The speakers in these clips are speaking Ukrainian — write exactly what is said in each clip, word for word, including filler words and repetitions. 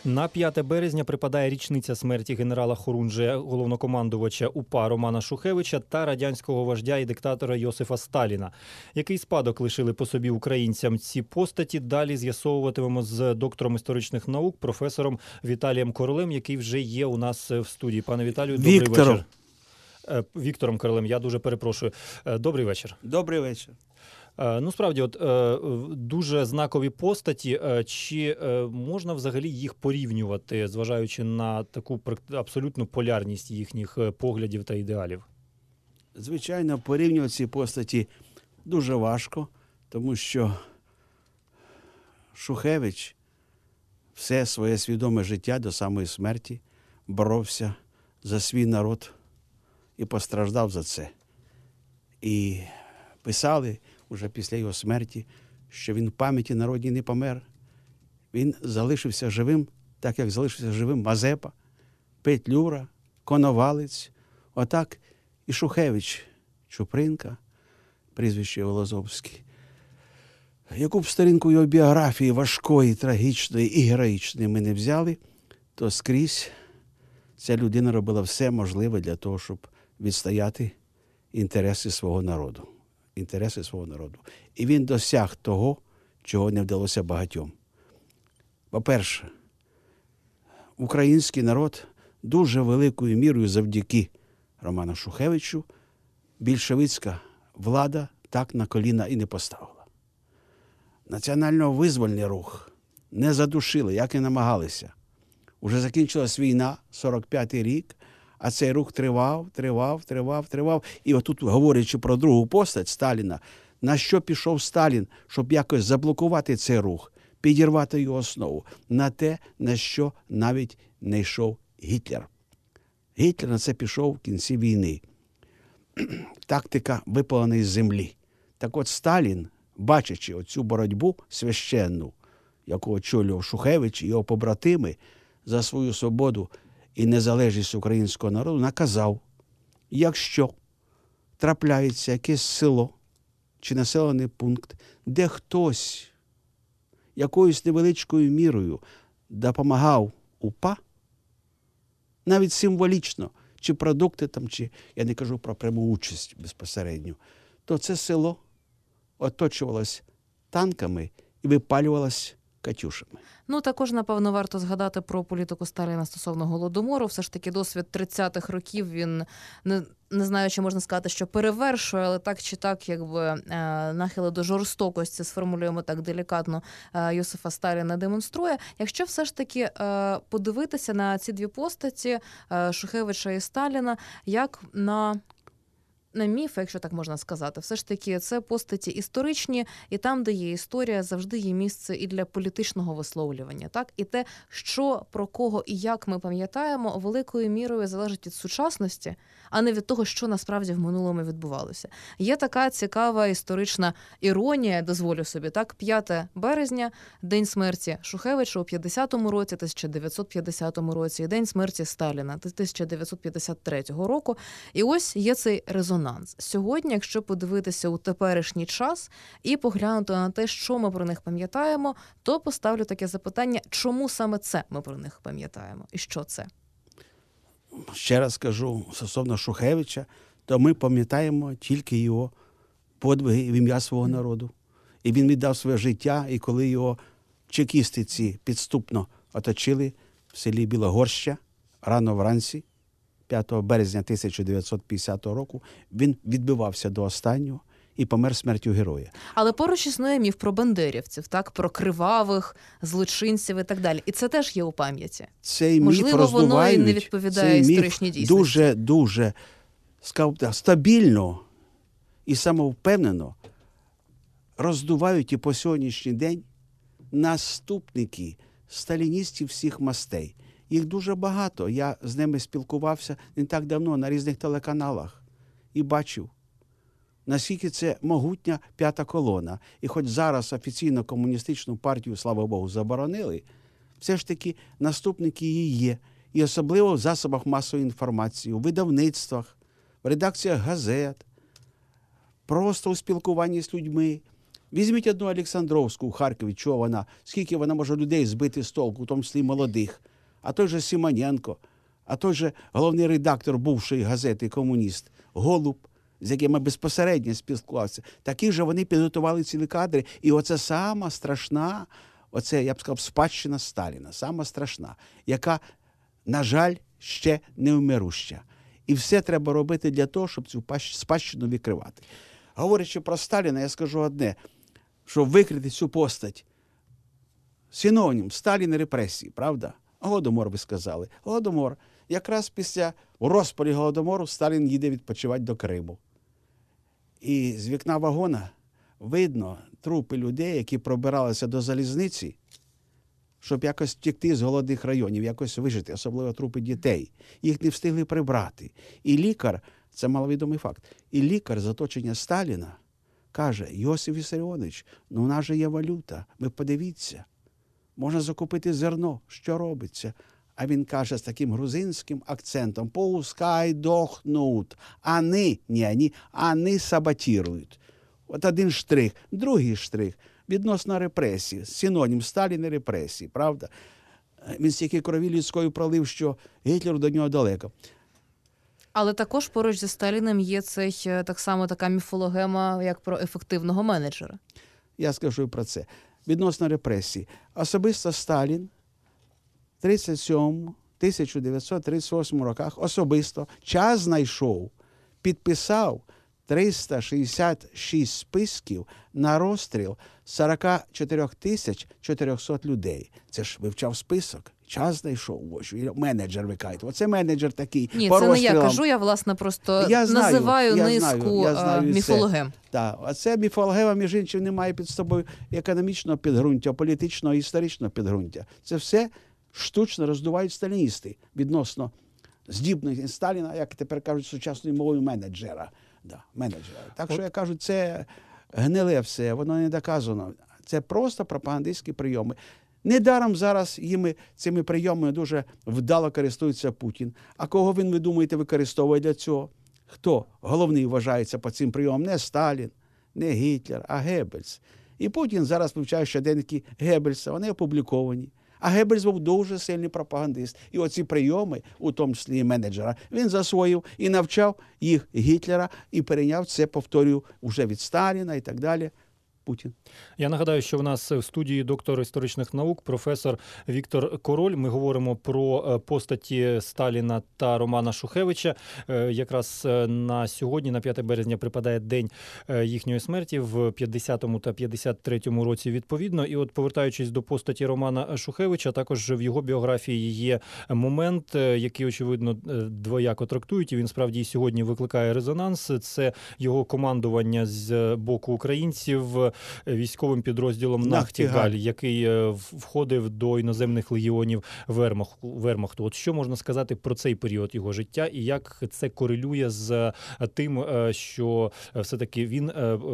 На п'яте березня припадає річниця смерті генерала Хорунжия, головнокомандувача УПА Романа Шухевича та радянського вождя і диктатора Йосифа Сталіна. Який спадок лишили по собі українцям ці постаті, далі з'ясовуватимемо з доктором історичних наук, професором Віталієм Королем, який вже є у нас в студії. Пане Віталію, добрий Віктором. вечір. Віктором Королем, я дуже перепрошую. Добрий вечір. Добрий вечір. Ну, справді, от дуже знакові постаті. Чи можна взагалі їх порівнювати, зважаючи на таку абсолютну полярність їхніх поглядів та ідеалів? Звичайно, порівнювати ці постаті дуже важко, тому що Шухевич все своє свідоме життя до самої смерті боровся за свій народ і постраждав за це. І писали уже після його смерті, що він в пам'яті народній не помер. Він залишився живим, так як залишився живим Мазепа, Петлюра, Коновалець, отак і Шухевич, Чупринка, прізвище Волозовський. Яку б сторінку його біографії важкої, трагічної і героїчної ми не взяли, то скрізь ця людина робила все можливе для того, щоб відстояти інтереси свого народу. інтереси свого народу. І він досяг того, чого не вдалося багатьом. По-перше, український народ дуже великою мірою завдяки Роману Шухевичу більшовицька влада так на коліна і не поставила. Національно-визвольний рух не задушили, як і намагалися. Уже закінчилась війна, сорок п'ятий рік, а цей рух тривав, тривав, тривав, тривав. І отут, говорячи про другу постать Сталіна, на що пішов Сталін, щоб якось заблокувати цей рух, підірвати його основу? На те, на що навіть не йшов Гітлер. Гітлер на це пішов в кінці війни. Тактика випаленої з землі. Так от Сталін, бачачи оцю боротьбу священну, яку очолював Шухевич і його побратими за свою свободу і незалежність українського народу, наказав, якщо трапляється якесь село чи населений пункт, де хтось якоюсь невеличкою мірою допомагав УПА, навіть символічно, чи продукти там, чи, я не кажу про пряму участь безпосередньо, то це село оточувалось танками і випалювалось катюшами. Ну, також, напевно, варто згадати про політику Сталіна стосовно Голодомору. Все ж таки досвід тридцятих років, він, не, не знаю, чи можна сказати, що перевершує, але так чи так, якби е, нахили до жорстокості, сформулюємо так делікатно, е, Йосифа Сталіна демонструє. Якщо все ж таки е, подивитися на ці дві постаті, е, Шухевича і Сталіна, як на... на міфи, якщо так можна сказати, все ж таки це постаті історичні, і там, де є історія, завжди є місце і для політичного висловлювання. Так? І те, що, про кого і як ми пам'ятаємо, великою мірою залежить від сучасності, а не від того, що насправді в минулому відбувалося. Є така цікава історична іронія, дозволю собі, так, п'яте березня, день смерті Шухевича у п'ятдесятому році, тисяча дев'ятсот п'ятдесятому році, і день смерті Сталіна тисяча дев'ятсот п'ятдесят третього року. І ось є цей резонанс. Сьогодні, якщо подивитися у теперішній час і поглянути на те, що ми про них пам'ятаємо, то поставлю таке запитання, чому саме це ми про них пам'ятаємо? І що це? Ще раз кажу, стосовно Шухевича, то ми пам'ятаємо тільки його подвиги в ім'я свого народу. І він віддав своє життя, і коли його чекісти ці підступно оточили в селі Білогорща рано вранці, п'ятого березня тисяча дев'ятсот п'ятдесятого року, він відбивався до останнього і помер смертю героя. Але поруч існує міф про бандерівців, так, про кривавих злочинців і так далі. І це теж є у пам'яті. Цей Можливо, міф роздувають, воно і не відповідає історичній дійсності. Дуже, дуже стабільно і самовпевнено роздувають і по сьогоднішній день наступники сталіністів всіх мастей. Їх дуже багато. Я з ними спілкувався не так давно на різних телеканалах і бачив, наскільки це могутня п'ята колона. І хоч зараз офіційно комуністичну партію, слава Богу, заборонили, все ж таки наступники її є. І особливо в засобах масової інформації, у видавництвах, в редакціях газет, просто у спілкуванні з людьми. Візьміть одну Олександровську у Харкові, чого вона, скільки вона може людей збити з толку, в тому числі молодих. А той же Симоненко, а той же головний редактор бувшої газети «Комуніст» Голуб, з яким я безпосередньо спілкувався. Такі ж вони підготували цілі кадри. І оце сама страшна, оце, я б сказав, спадщина Сталіна, сама страшна, яка, на жаль, ще не вмируща. І все треба робити для того, щоб цю спадщину викривати. Говорячи про Сталіна, я скажу одне, щоб викрити цю постать. Синонім Сталін репресії, правда? Голодомор, ви сказали. Голодомор. Якраз після розпалі Голодомору Сталін їде відпочивати до Криму. І з вікна вагона видно трупи людей, які пробиралися до залізниці, щоб якось втекти з голодних районів, якось вижити, особливо трупи дітей. Їх не встигли прибрати. І лікар, це маловідомий факт, і лікар з оточення Сталіна каже: Йосиф Вісаріонович, ну у нас же є валюта, ви подивіться, можна закупити зерно, що робиться? А він каже з таким грузинським акцентом: «Пускай дохнуть, они, не они, они саботирують». От один штрих. Другий штрих відносно репресії. Синонім Сталіна репресії, правда? Він стільки крові людської пролив, що Гітлеру до нього далеко. Але також поруч зі Сталіним є цей, так само така міфологема, як про ефективного менеджера. Я скажу і про це. Відносно репресії. Особисто Сталін в тридцять сьомому - тисяча дев'ятсот тридцять восьмому роках особисто час знайшов, підписав триста шістдесят шість списків на розстріл сорок чотири тисячі чотириста людей. Це ж вивчав список. Час знайшов, ось, менеджер ви кажете. Оце менеджер такий. Ні, по це не я розстрілам. кажу, я, власне, просто Я знаю, називаю я низку знаю, я знаю міфологем. Так, а це міфологема, між іншим, не має під собою економічного підґрунтя, політичного і історичного підґрунтя. Це все штучно роздувають сталіністи відносно здібності Сталіна, як тепер кажуть сучасною мовою, менеджера. Да, менеджера. Так що, я кажу, це гниле все, воно не доказано. Це просто пропагандистські прийоми. Недаром зараз їми, цими прийомами дуже вдало користується Путін. А кого він, ви думаєте, використовує для цього? Хто головний вважається по цим прийомам? Не Сталін, не Гітлер, а Геббельс. І Путін зараз вивчає щоденники Геббельса, вони опубліковані. А Геббельс був дуже сильний пропагандист. І оці прийоми, у тому числі і менеджера, він засвоїв і навчав їх Гітлера, і перейняв це, повторюю, вже від Сталіна і так далі. Путін. Я нагадаю, що в нас в студії доктор історичних наук, професор Віктор Король. Ми говоримо про постаті Сталіна та Романа Шухевича. Якраз на сьогодні, на п'яте березня, припадає день їхньої смерті в п'ятдесятому та п'ятдесят третьому році відповідно. І от, повертаючись до постаті Романа Шухевича, також в його біографії є момент, який, очевидно, двояко трактують, і він справді і сьогодні викликає резонанс. Це його командування з боку українців військовим підрозділом «Нахтігаль», який входив до іноземних легіонів Вермахту. От що можна сказати про цей період його життя і як це корелює з тим, що все-таки він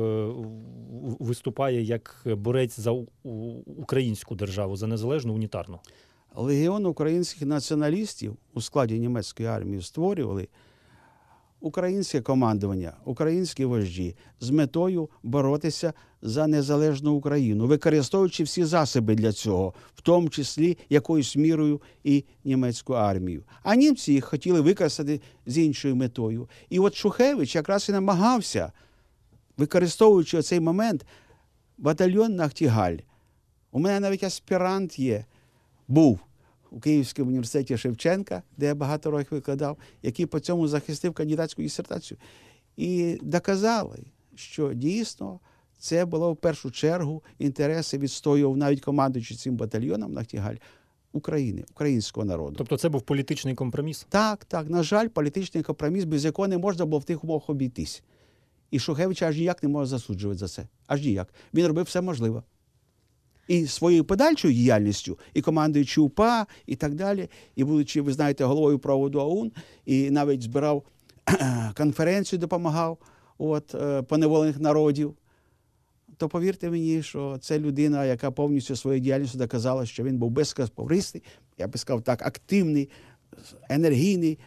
виступає як борець за українську державу, за незалежну унітарну? Легіон українських націоналістів у складі німецької армії створювали українське командування, українські вожді з метою боротися за незалежну Україну, використовуючи всі засоби для цього, в тому числі якоюсь мірою і німецьку армію. А німці їх хотіли використати з іншою метою. І от Шухевич якраз і намагався, використовуючи цей момент, батальйон «Нахтігаль». У мене навіть аспірант є, був у Київському університеті Шевченка, де я багато років викладав, який по цьому захистив кандидатську дисертацію. І доказали, що дійсно це було в першу чергу інтереси відстоював навіть командуючи цим батальйоном «Нахтігаль» України, українського народу. Тобто це був політичний компроміс? Так, так. На жаль, політичний компроміс, без якого не можна було в тих умовах обійтись. І Шухевича аж ніяк не може засуджувати за це. Аж ніяк. Він робив все можливе. І своєю подальшою діяльністю, і командуючи УПА, і так далі, і будучи, ви знаєте, головою проводу ОУН, і навіть збирав конференцію, допомагав от, поневолених народів, то повірте мені, що це людина, яка повністю своєю діяльністю доказала, що він був безкористний, я би сказав так, активний, енергійний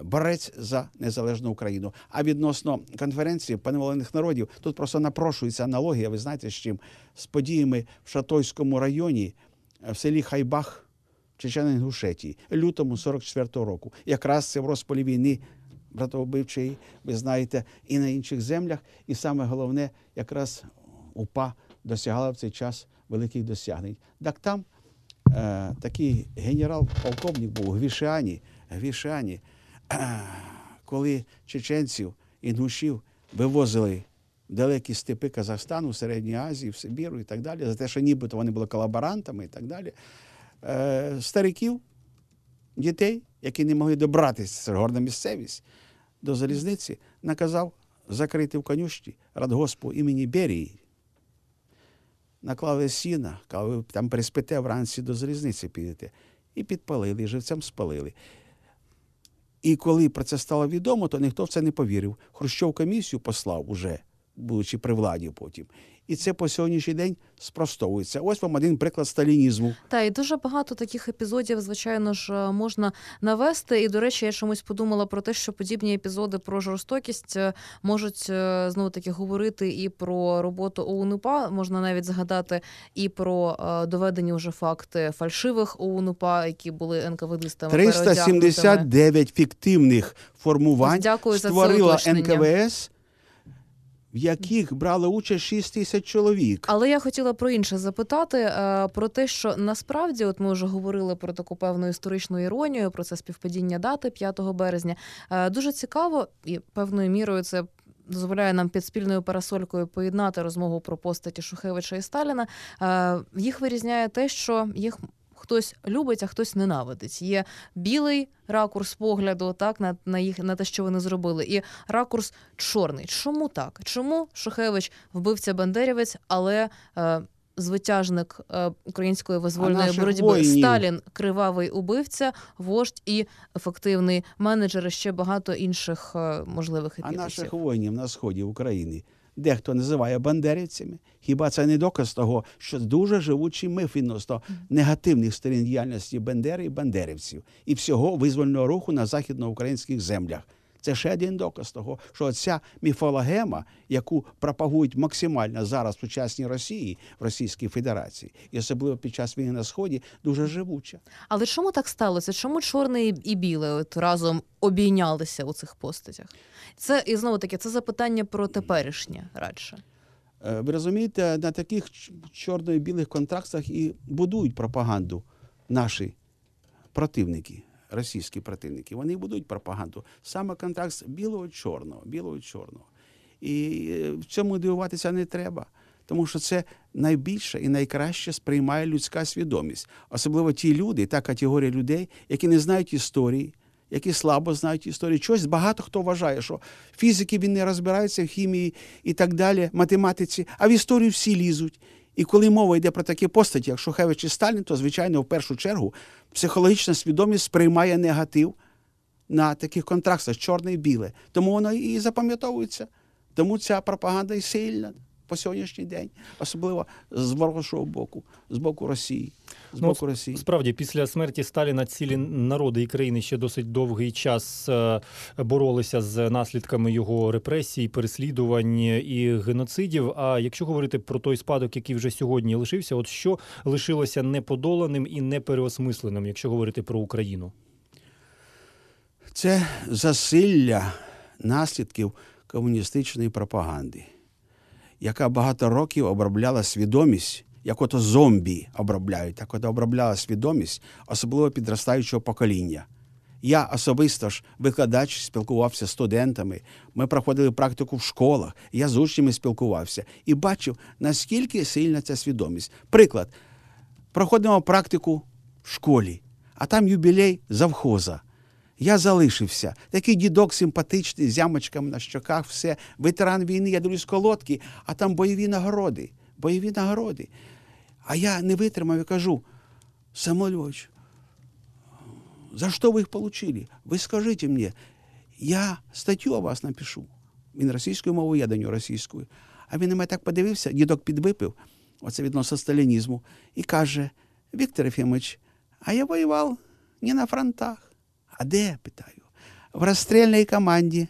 борець за незалежну Україну. А відносно конференції поневолених народів, тут просто напрошується аналогія, ви знаєте, з чим? З подіями в Шатойському районі, в селі Хайбах, Чечено-Інгушетії, лютому сорок четвертого року. Якраз це в розпалі війни братовбивчої, ви знаєте, і на інших землях. І саме головне, якраз УПА досягала в цей час великих досягнень. Так там е, такий генерал-полковник був Гвішіані, Гвішіані, е, коли чеченців, інгушів вивозили в далекі степи Казахстану, в Середній Азії, в Сибіру і так далі, за те, що нібито вони були колаборантами і так далі, е, стариків, дітей, які не могли добратися, це горна місцевість, до залізниці, наказав закрити в конюшні радгоспу імені Берії. Наклали сіна, коли ви там переспите, вранці до залізниці підете. І підпалили, і живцем спалили. І коли про це стало відомо, то ніхто в це не повірив. Хрущов комісію послав уже, будучи при владі потім. І це по сьогоднішній день спростовується. Ось вам один приклад сталінізму. Та, і дуже багато таких епізодів, звичайно ж, можна навести. І, до речі, я чомусь подумала про те, що подібні епізоди про жорстокість можуть, знову-таки, говорити і про роботу ОУН-УПА. Можна навіть згадати і про доведені вже факти фальшивих ОУН-УПА, які були ен ка ве дистами триста сімдесят дев'ять фіктивних формувань Дякую за це створила уточнення. ен ка ве ес, в яких брали участь шість тисяч чоловік. Але я хотіла про інше запитати, е, про те, що насправді, от ми вже говорили про таку певну історичну іронію, про це співпадіння дати п'ятого березня. Е, Дуже цікаво, і певною мірою це дозволяє нам під спільною парасолькою поєднати розмову про постаті Шухевича і Сталіна. Е, Їх вирізняє те, що їх хтось любить, а хтось ненавидить. Є білий ракурс погляду, так, на, на їх, на те, що вони зробили, і ракурс чорний. Чому так? Чому Шухевич вбивця-бандерівець, але е, звитяжник е, української визвольної боротьби воїнів? Сталін – кривавий убивця, вождь і ефективний менеджер, і ще багато інших е, можливих А епітетів. наших воїнів на сході України дехто називає бандерівцями. Хіба це не доказ того, що дуже живучий міф відносно негативних сторін діяльності Бандери і бандерівців і всього визвольного руху на західноукраїнських землях? Це ще один доказ того, що ця міфологема, яку пропагують максимально зараз в сучасній Росії, в Російській Федерації, і особливо під час війни на Сході, дуже живуча. Але чому так сталося? Чому чорний і білий от разом обійнялися у цих постатях? Це, і знову-таки, це запитання про теперішнє радше. Е, Ви розумієте, на таких ч- чорно-білих контрастах і будують пропаганду наші противники, російські противники. Вони будують пропаганду. Саме контраст білого-чорного, білого-чорного. І е, в цьому дивуватися не треба. Тому що це найбільше і найкраще сприймає людська свідомість. Особливо ті люди, та категорія людей, які не знають історії, які слабо знають історію. Чогось багато хто вважає, що фізики він не розбирається в хімії і так далі, математиці, а в історію всі лізуть. І коли мова йде про такі постаті, як Шухевич і Сталін, то, звичайно, в першу чергу психологічна свідомість сприймає негатив на таких контрастах, чорне і біле. Тому воно і запам'ятовується. Тому ця пропаганда і сильна по сьогоднішній день, особливо з ворожого боку, з боку Росії. З Ну, боку Росії. Справді, після смерті Сталіна цілі народи і країни ще досить довгий час е, боролися з наслідками його репресій, переслідувань і геноцидів. А якщо говорити про той спадок, який вже сьогодні лишився, от що лишилося неподоланим і непереосмисленим, якщо говорити про Україну? Це засилля наслідків комуністичної пропаганди, яка багато років обробляла свідомість, як ото зомбі обробляють, так ото обробляла свідомість, особливо підростаючого покоління. Я особисто ж викладач, спілкувався з студентами, ми проходили практику в школах, я з учнями спілкувався і бачив, наскільки сильна ця свідомість. Приклад. Проходимо практику в школі, а там юбілей завхоза. Я залишився. Такий дідок симпатичний, з ямочками на щоках, все. Ветеран війни, я дивлюсь колодки, а там бойові нагороди. Бойові нагороди. А я не витримав і кажу: Самуэль Львович, за что вы их получили? Вы скажите мне, я статтю о вас напишу. Він російською мовою, я до нього російською. А він на мене так подивився, дідок підвипив, оце відносно сталінізму, і каже: Віктор Ефимович, а я воював не на фронтах. А де, питаю? в розстрільній команді.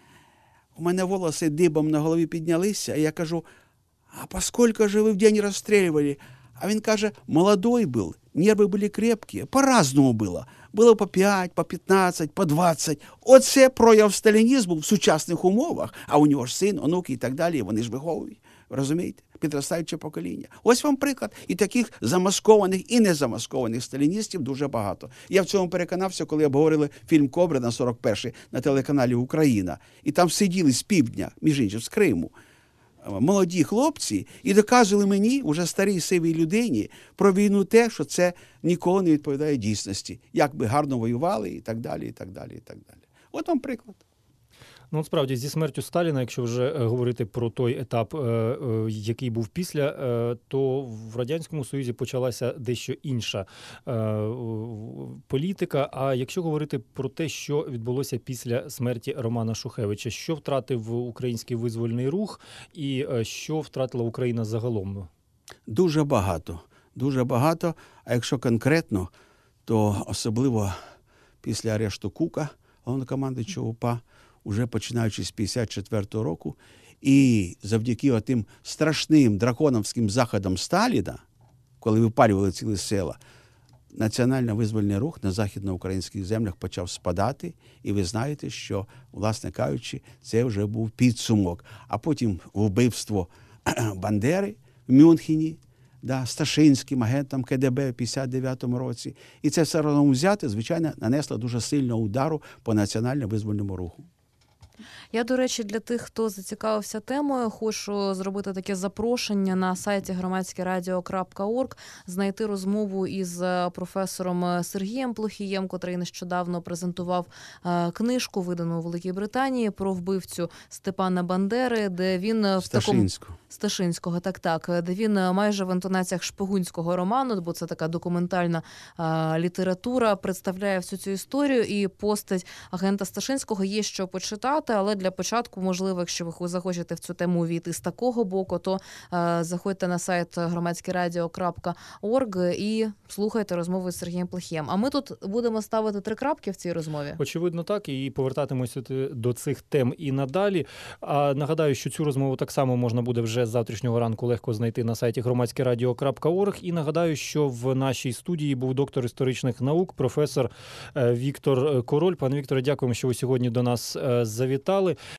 У мене волоси дибом на голові піднялися, і я кажу: а поскольку же ви в день розстрілювали? А він каже: молодой був, нерви були крепкі, по-разному було. Було по п'ять, по п'ятнадцять, по двадцять. Оце прояв сталінізму в сучасних умовах. А у нього ж син, онуки і так далі, вони ж виховують. Розумієте? Підростаюче покоління. Ось вам приклад. І таких замаскованих і незамаскованих сталіністів дуже багато. Я в цьому переконався, коли обговорили фільм «Кобра» на сорок перший на телеканалі «Україна». І там сиділи з півдня, між іншим, з Криму, молоді хлопці і доказували мені, уже старій сивій людині, про війну те, що це ніколи не відповідає дійсності. Як би гарно воювали і так далі, і так далі, і так далі. От вам приклад. Ну, справді, зі смертю Сталіна, якщо вже е, говорити про той етап, е, е, який був після, е, то в Радянському Союзі почалася дещо інша е, політика. А якщо говорити про те, що відбулося після смерті Романа Шухевича, що втратив український визвольний рух і е, що втратила Україна загалом? Дуже багато. Дуже багато. А якщо конкретно, то особливо після арешту Кука, головнокомандуючого УПА, уже починаючи з п'ятдесят четвертого року, і завдяки отим страшним драконовським заходам Сталіна, коли випалювали цілі села, національно-визвольний рух на західноукраїнських землях почав спадати, і ви знаєте, що, власне кажучи, це вже був підсумок. А потім вбивство Бандери в Мюнхені, да, Сташинським агентом ка де бе в п'ятдесят дев'ятому році. І це все разом взяти, звичайно, нанесло дуже сильного удару по національно-визвольному руху. Я, до речі, для тих, хто зацікавився темою, хочу зробити таке запрошення на сайті громадське радіо крапка орг, знайти розмову із професором Сергієм Плохієм, котрий нещодавно презентував книжку, видану у Великій Британії, про вбивцю Степана Бандери, де він в такому... Сташинського, так-так, де він майже в інтонаціях шпигунського роману, бо це така документальна а, література, представляє всю цю історію, і постать агента Сташинського є що почитати, але для початку, можливо, якщо ви захочете в цю тему увійти з такого боку, то а, заходьте на сайт громадське радіо крапка орг і слухайте розмови з Сергієм Плохієм. А ми тут будемо ставити три крапки в цій розмові? Очевидно, так, і повертатимося до цих тем і надалі. А нагадаю, що цю розмову так само можна буде вже з завтрашнього ранку легко знайти на сайті громадське радіо крапка орг. І нагадаю, що в нашій студії був доктор історичних наук, професор Віктор Король. Пане Вікторе, дякуємо, що ви сьогодні до нас завітали.